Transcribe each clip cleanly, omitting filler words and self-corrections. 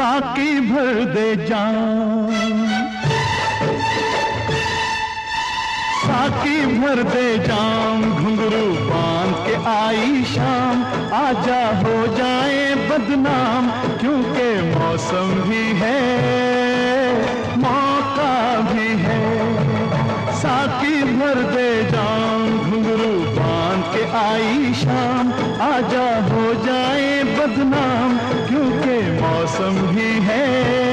साकी भर दे जाम, साकी भर दे जाम, घुंघरू बांध के आई शाम, आजा हो जाए बदनाम, क्योंकि मौसम भी है मौका भी है। साकी भर दे जाम, घुंघरू बांध के आई शाम, आजा हो जाए बदनाम, क्योंकि मौसम भी है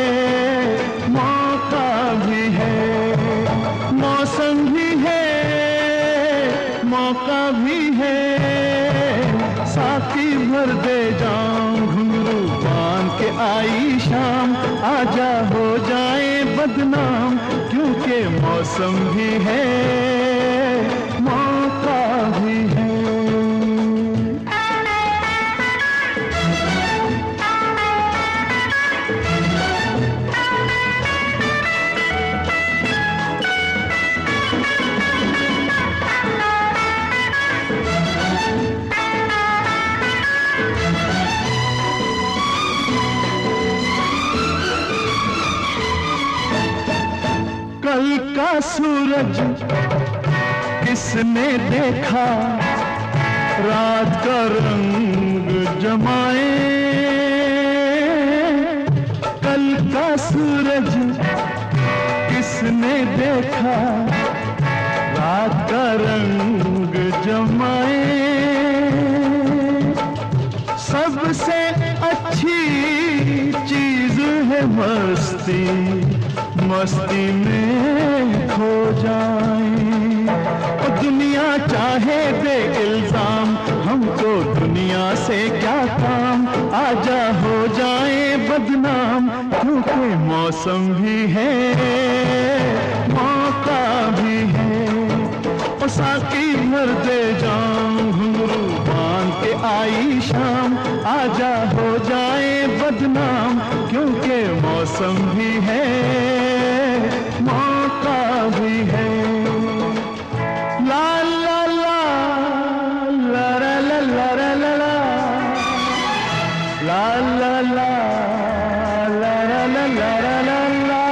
मौका भी है। मौसम भी है मौका भी है, साकी भर दे जाम, घुंघरू बांध के आई शाम, आजा हो जाए बदनाम, क्योंकि मौसम भी है मौका भी है। कल का सूरज किसने देखा, रात का रंग जमाए। कल का सूरज किसने देखा, रात का रंग जमाए। सबसे अच्छी चीज है मस्ती, मस्ती में खो जाए। और दुनिया चाहे दे इल्जाम, हमको दुनिया से क्या काम, आजा हो जाए बदनाम, क्योंकि मौसम भी है मौका भी है। और साकी भर दे जाम, घुंघरू बांध के आई शाम, आजा हो जाए बदनाम, क्योंकि मौसम भी है मौका भी है। ला ला ला ला ला ला ला ला ला ला ला ला ला ला ला ला ला।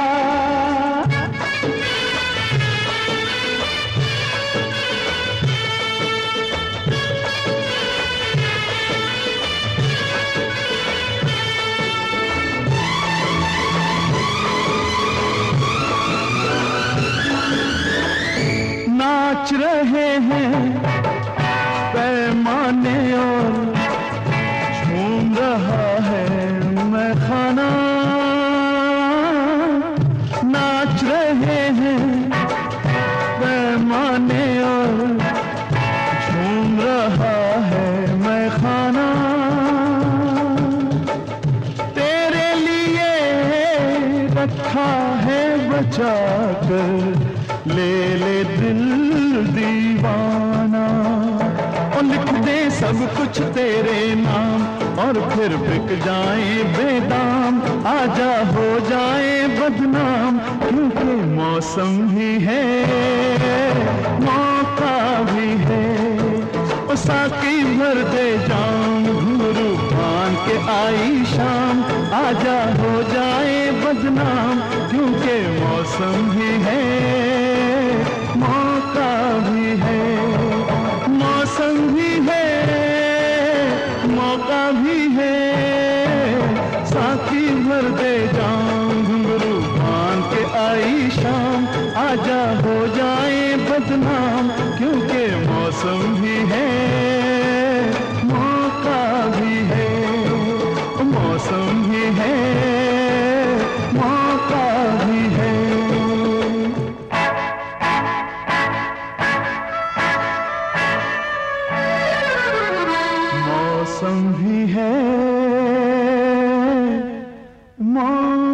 नाच रहे हैं पैमाने और झूम रहा है मैखाना। नाच रहे हैं पैमाने और झूम रहा है मैखाना। तेरे लिए रखा है बचा कर, ले ले दिल दीवाना। और लिख दे सब कुछ तेरे नाम, और फिर बिक जाए बेदाम, आजा हो जाए बदनाम, क्योंकि मौसम भी है मौका भी है। और साकी भर दे जाम, घुंघरू बांध के आई शाम, आजा हो जाए बदनाम, क्योंकि मौसम भी है मौका भी है। मौसम भी है मौका भी है, साकी भर दे जाम, घुंघरू बांध के आई शाम, आजा हो जाए बदनाम, क्योंकि मौसम भी है मौका भी है। मौसम भी है मौका भी है। मौसम भी है मौका